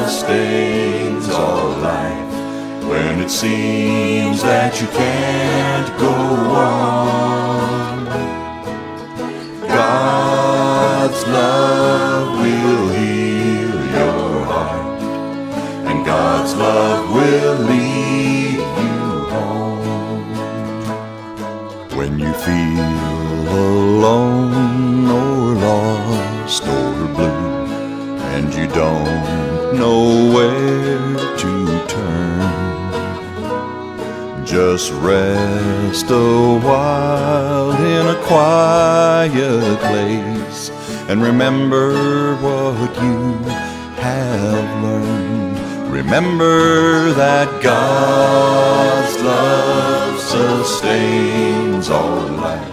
sustains all life. When it seems that you can't go on, God's love will heal your heart, and God's love will lead you home. When you feel alone or lost or blue, and you don't know where to turn, just rest a while in a quiet place and remember what you have learned. Remember that God's love sustains all life.